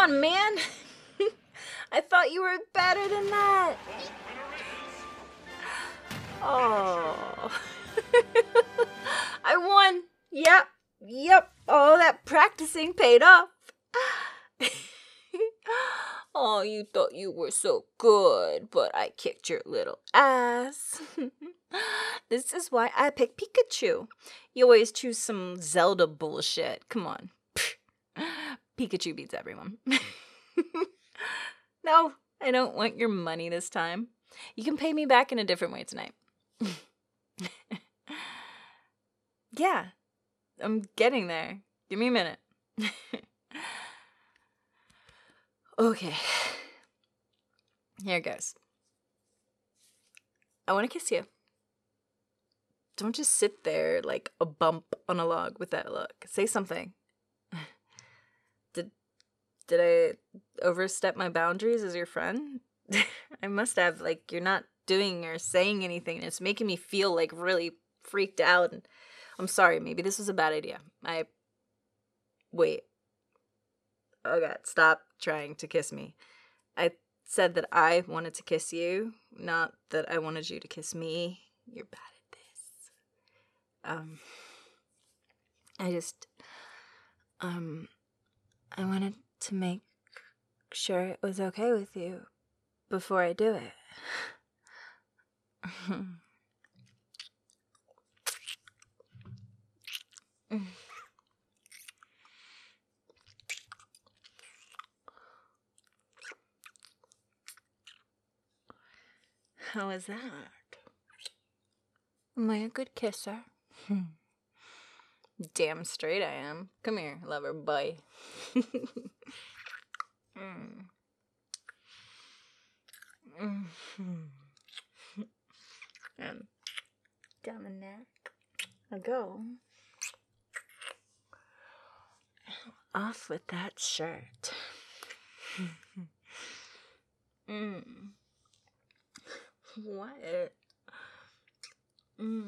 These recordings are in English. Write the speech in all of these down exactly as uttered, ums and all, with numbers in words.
on, man. I thought you were better than that. Oh. I won. Yep. Yep. All that practicing paid off. Oh, you thought you were so good, but I kicked your little ass. This is why I picked Pikachu. You always choose some Zelda bullshit. Come on. Pikachu beats everyone. No, I don't want your money this time. You can pay me back in a different way tonight. Yeah, I'm getting there. Give me a minute. Okay. Here it goes. I want to kiss you. Don't just sit there like a bump on a log with that look. Say something. Did did I overstep my boundaries as your friend? I must have. Like, you're not doing or saying anything. It's making me feel like really freaked out. And I'm sorry. Maybe this was a bad idea. I wait. Oh God! Stop trying to kiss me. I said that I wanted to kiss you, not that I wanted you to kiss me. You're bad at this. Um, I just, um, I wanted to make sure it was okay with you before I do it. How is that? Am I a good kisser? Damn straight I am. Come here, lover boy. mm. Mm-hmm. And down the neck. I'll go. Off with that shirt. mm. What? Mm.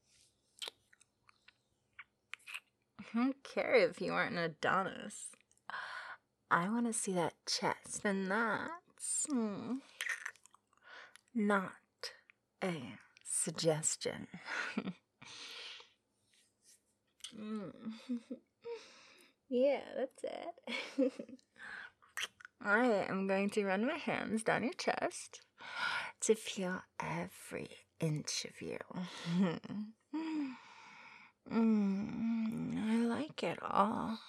I don't care if you aren't an Adonis. I want to see that chest, and that's mm, not a suggestion. mm. Yeah, that's it. I am going to run my hands down your chest to feel every inch of you. mm, I like it all.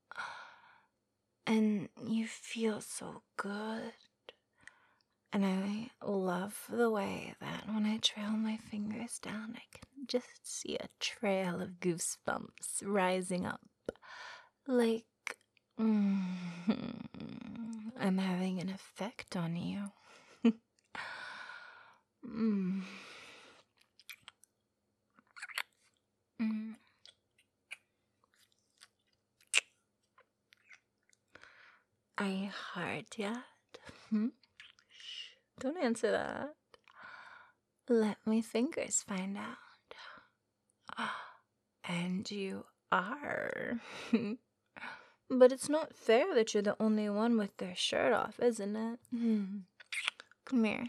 And you feel so good. And I love the way that when I trail my fingers down, I can just see a trail of goosebumps rising up. Like mm, I'm having an effect on you. mm. Mm. Are you hard yet? Hmm? Shh, don't answer that. Let my fingers find out. And you are. But it's not fair that you're the only one with their shirt off, isn't it? Mm. Come here.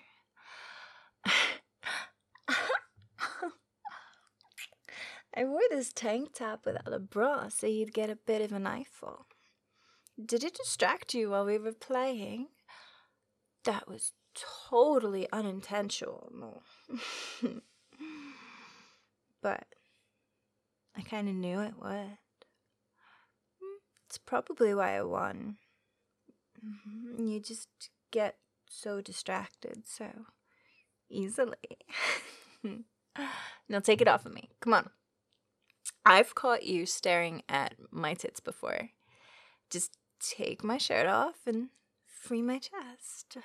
I wore this tank top without a bra so you'd get a bit of an eyeful. Did it distract you while we were playing? That was totally unintentional. But I kind of knew it would. It's probably why I won. You just get so distracted so easily. Now take it off of me. Come on. I've caught you staring at my tits before. Just take my shirt off and free my chest.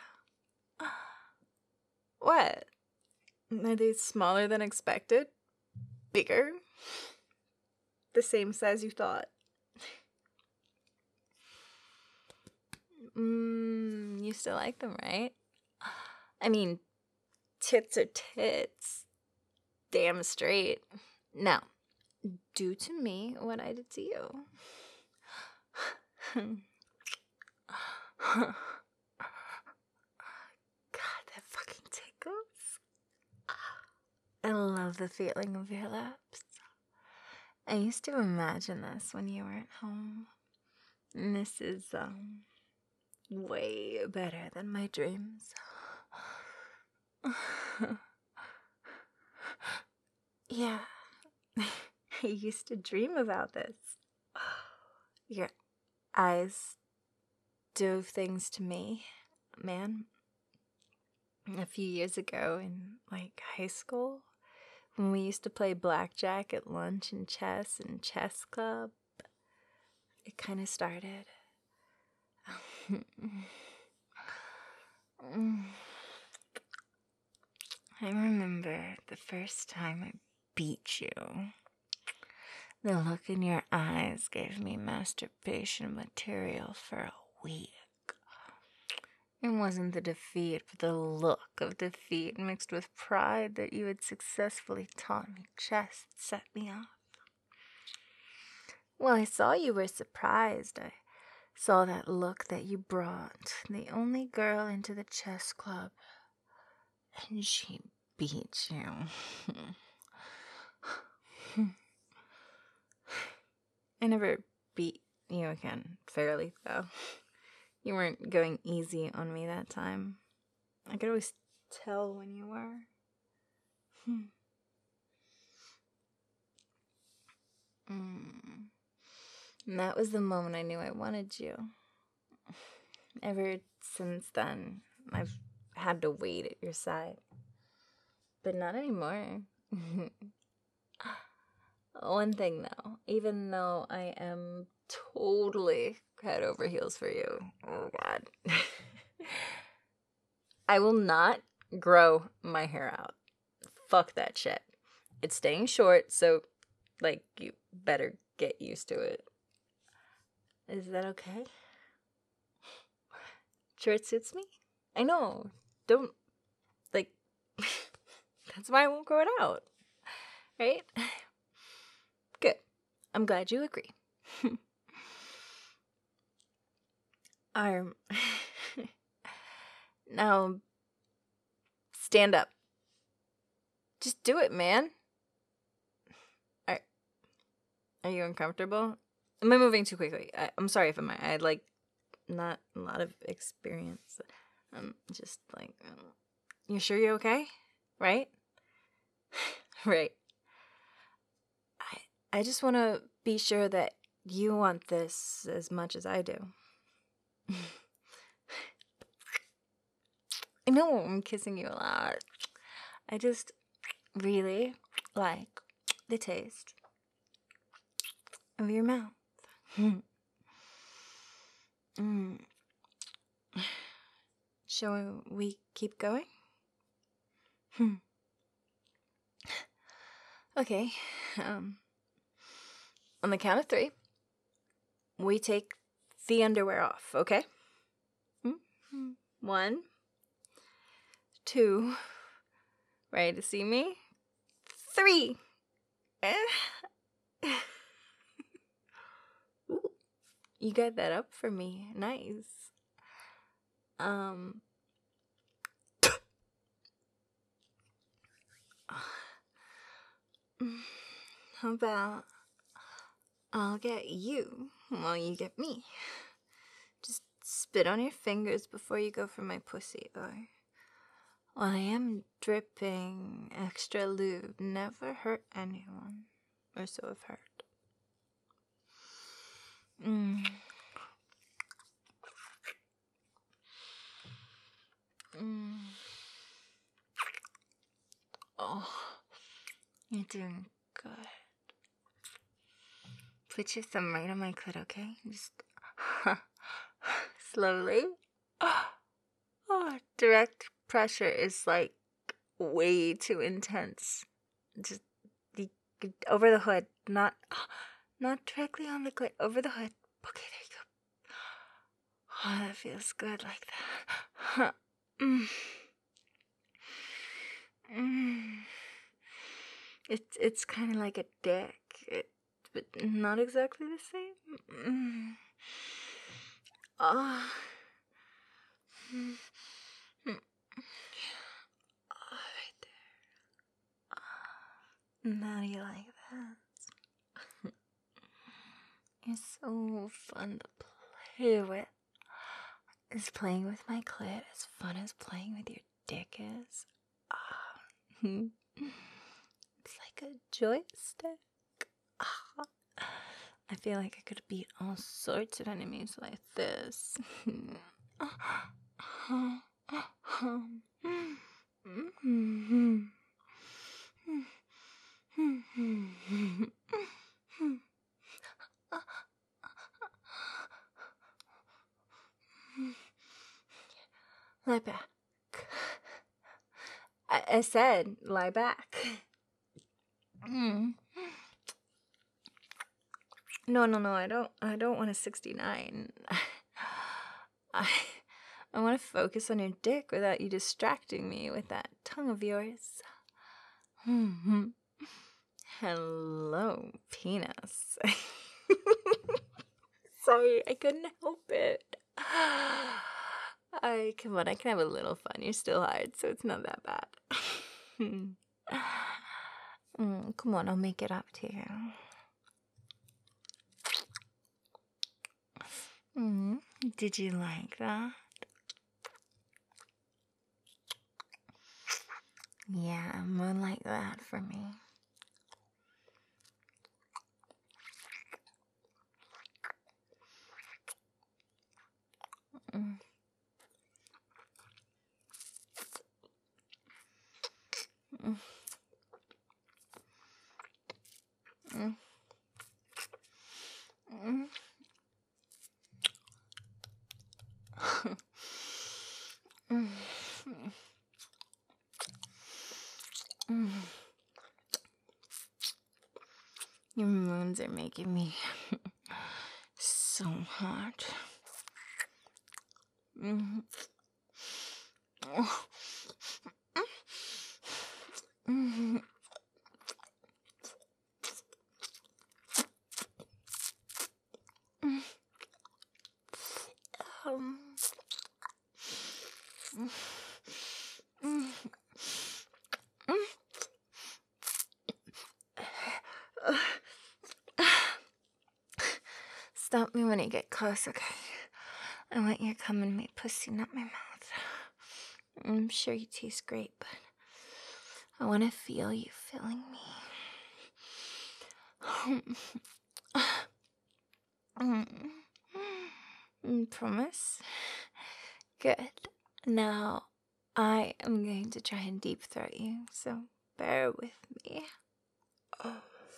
What? Are they smaller than expected? Bigger? The same size you thought? Mmm, you still like them, right? I mean, tits are tits. Damn straight. Now, do to me what I did to you. God, that fucking tickles. I love the feeling of your lips. I used to imagine this when you were at home. And this is, um, way better than my dreams. Yeah, I used to dream about this. Your eyes do things to me, man. A few years ago in, like, high school, when we used to play blackjack at lunch and chess and chess club, it kind of started. I remember the first time I beat you. The look in your eyes gave me masturbation material for a week. It wasn't the defeat, but the look of defeat mixed with pride that you had successfully taught me chess that set me off. Well, I saw you were surprised. I saw that look that you brought, the only girl into the chess club, and she beat you. I never beat you again, fairly, though. You weren't going easy on me that time. I could always tell when you were. mm. And that was the moment I knew I wanted you. Ever since then, I've had to wait at your side. But not anymore. One thing, though, even though I am totally head over heels for you, oh god, I will not grow my hair out. Fuck that shit. It's staying short, so, like, you better get used to it. Is that okay? Sure it suits me? I know. Don't, like, that's why I won't grow it out. Right? Good. I'm glad you agree. Arm. Now, stand up. Just do it, man. Are, are you uncomfortable? Am I moving too quickly? I, I'm sorry if I'm. I had, like, not a lot of experience. I'm just, like, um, you sure you're okay? Right? Right. I, I just want to be sure that you want this as much as I do. I know I'm kissing you a lot. I just really like the taste of your mouth. mm. Shall we keep going? Okay. Um, on the count of three, we take the underwear off, okay? One, two, ready to see me? Three. Ooh, you got that up for me. Nice. Um. How about I'll get you while you get me? Just spit on your fingers before you go for my pussy, or while I am dripping extra lube, never hurt anyone, or so I've heard. Mm. Mm. Oh, you're doing good. Put your thumb right on my clit, okay? Just slowly. Oh, direct pressure is, like, way too intense. Just the, over the hood, not not directly on the clit, over the hood. Okay, there you go. Oh, that feels good like that. mm. Mm. It's it's kind of like a dick, it, but not exactly the same. Mm. Oh, right there. How do you like that? You're so fun to play with. Is playing with my clit as fun as playing with your dick is? Ah. It's like a joystick. Ah. I feel like I could beat all sorts of enemies like this. Lie back. I, I said, lie back. Mm. No, no, no. I don't. I don't want a sixty-nine. I, I want to focus on your dick without you distracting me with that tongue of yours. Mm-hmm. Hello, penis. Sorry, I couldn't help it. I come on, I can have a little fun. You're still hard, so it's not that bad. mm, come on, I'll make it up to you. Mm, did you like that? Yeah, more like that for me. Mm. Mm. Mm. Mm. mm. Mm. Your moons are making me so hot. Mm-hmm. Mm-hmm. Um. Mm. Stop me when you get close, okay? I want you to come in my pussy, not my mouth. I'm sure you taste great, but I want to feel you filling me. Mm, promise? Good. Now, I am going to try and deep throat you, so bear with me. Oh.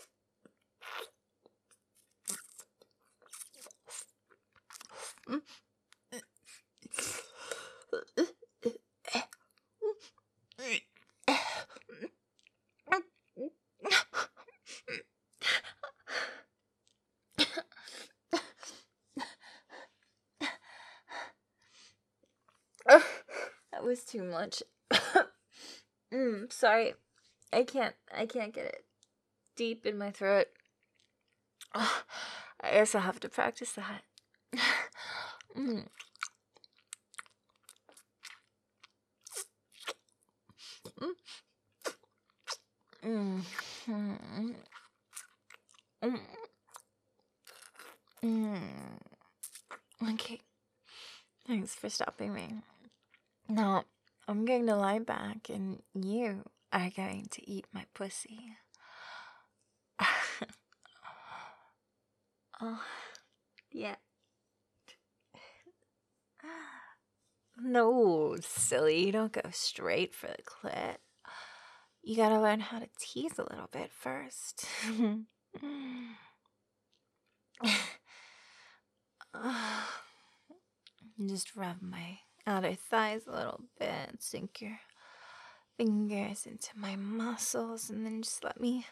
That was too much. mm, sorry. I can't I can't get it deep in my throat. Oh, I guess I'll have to practice that. mm. Mm. Mm. Mm. Mm. Okay. Thanks for stopping me. Now, I'm going to lie back and you are going to eat my pussy. Oh, yeah. No, silly. You don't go straight for the clit. You gotta learn how to tease a little bit first. Just rub my outer thighs a little bit, sink your fingers into my muscles, and then just let me.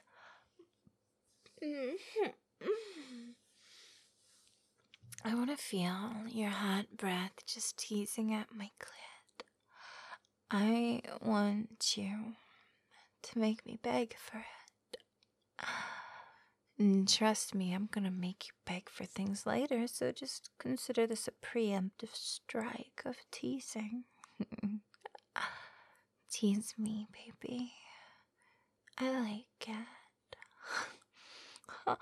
I want to feel your hot breath just teasing at my clit. I want you to make me beg for it. Mm, Trust me, I'm gonna make you beg for things later, so just consider this a preemptive strike of teasing. Tease me, baby. I like it. Oh,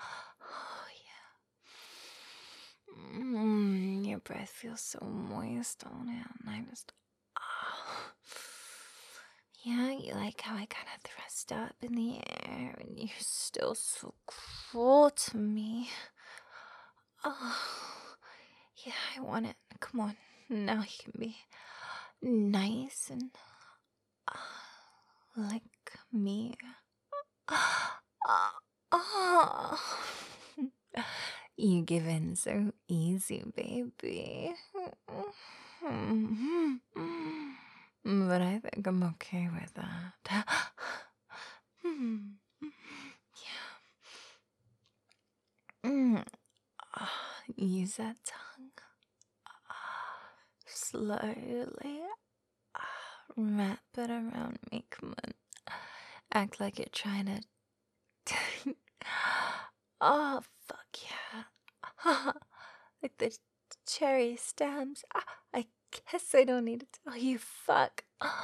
yeah. Mm, your breath feels so moist on it, and I just. Oh. Yeah, you like how I kind of thrust up in the air, and you're still so cool to me. Oh, yeah, I want it. Come on, now you can be nice and uh, like me. Oh, you give in so easy, baby. But I think I'm okay with that. Yeah. Use that tongue. Slowly. Wrap it around me. Come on. Act like you're trying to. Oh, fuck yeah. Like the cherry stems. I guess I don't need to tell you. Fuck.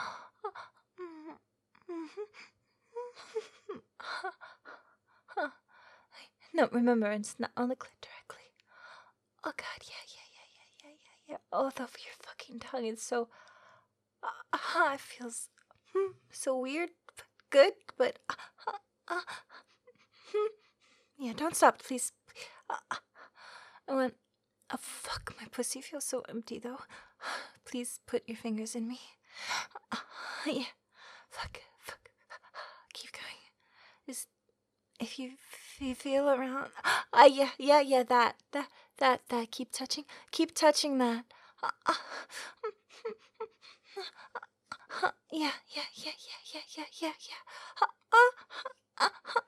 No, remember, it's not on the clit directly. Oh god, yeah, yeah, yeah, yeah, yeah, yeah, yeah. Oh, the, your fucking tongue is so. Uh, uh, it feels hmm, so weird, but good, but. Uh, uh, uh, hmm. Yeah, don't stop, please. Uh, uh, I want. Oh, fuck, my pussy feels so empty, though. Please put your fingers in me. Uh, yeah. Fuck, fuck. Keep going. Just. If you, if you feel around. Ah, uh, yeah, yeah, yeah, that, that, that, that. Keep touching. Keep touching that. Uh, uh, yeah, yeah, yeah, yeah, yeah, yeah, yeah, yeah. Uh, uh, uh, uh,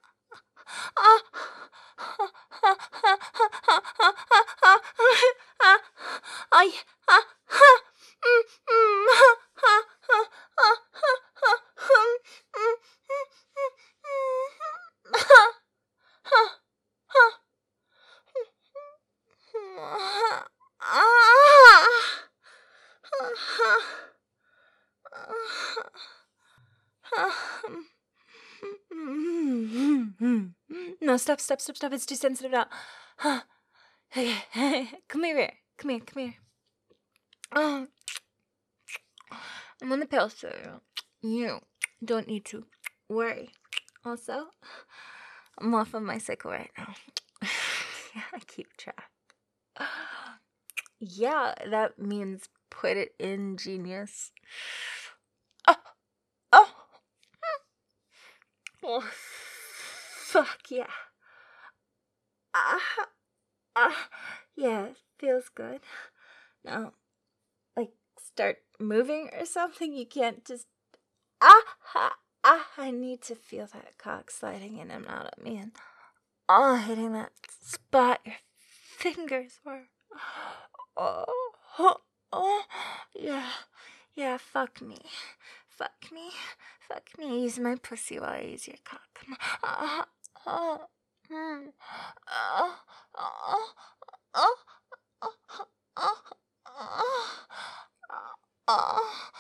No, stop, stop, stop, stop. It's too sensitive now. Okay. Come here. Come here, come here. Oh, I'm on the pill, so you don't need to worry. Also, I'm off of my cycle right now. Yeah, I keep track. Yeah, that means put it in, genius. Oh, oh, oh, fuck yeah. Ah, ah, yeah, feels good. Now, like, start moving or something. You can't just ah, ah, ah. I need to feel that cock sliding in and out of me and oh, hitting that spot your fingers were. Oh, oh, oh, yeah, yeah. Fuck me, fuck me, fuck me. Use my pussy while I use your cock. Oh, oh, mm, oh, oh, oh, oh, oh, oh,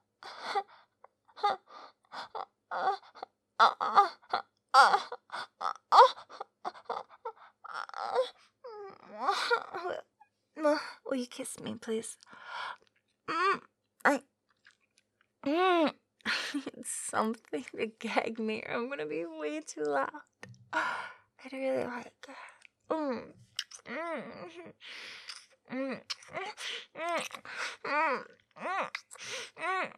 will you kiss me, please? Mm, I. Mm, it's something to gag me, or I'm gonna be way too loud. I'd really like it. Mm. Mm. Mm. Mm. Mm. Mm.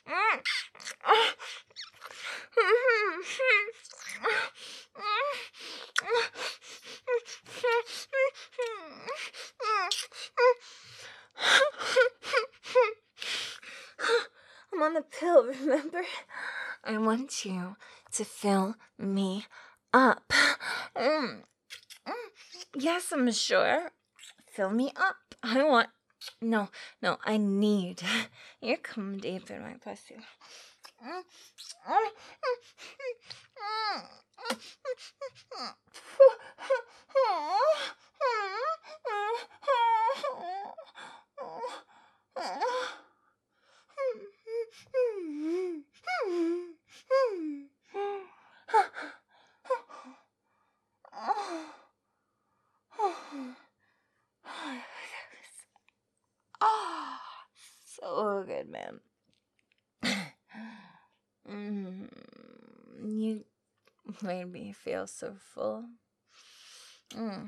I'm on the pill, remember? I want you to fill me up. Mm. Yes, I'm sure. Fill me up. I want. No, no, I need. You come deep in my pussy. so good, man. mm, you made me feel so full. Mm.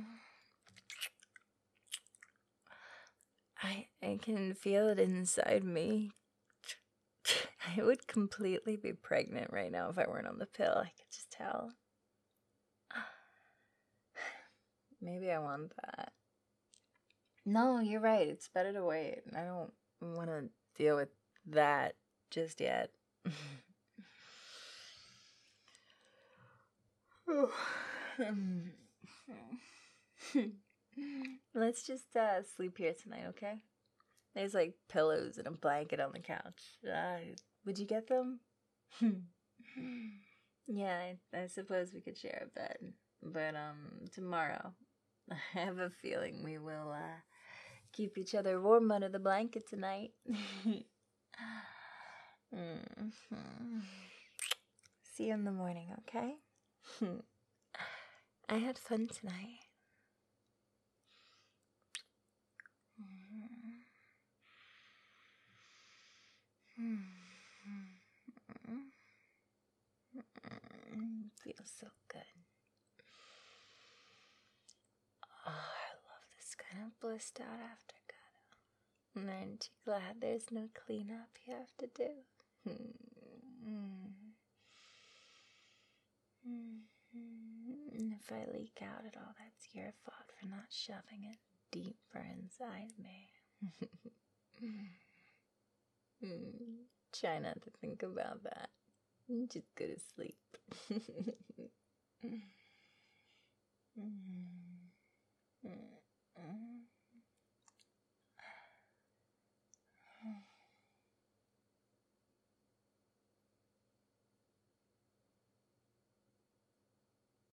I I can feel it inside me. I would completely be pregnant right now if I weren't on the pill. I could just tell. Maybe I want that. No, you're right. It's better to wait. I don't want to deal with that just yet. Let's just uh, sleep here tonight, okay? There's like pillows and a blanket on the couch. Uh, would you get them? Yeah, I, I suppose we could share a bed. But um, tomorrow, I have a feeling we will uh, keep each other warm under the blanket tonight. mm-hmm. See you in the morning, okay? I had fun tonight. Feels so good. Oh, I love this kind of blissed out after cuddle. Aren't you glad there's no cleanup you have to do? If I leak out at all, that's your fault for not shoving it deeper inside me. Try not to think about that. Just go to sleep.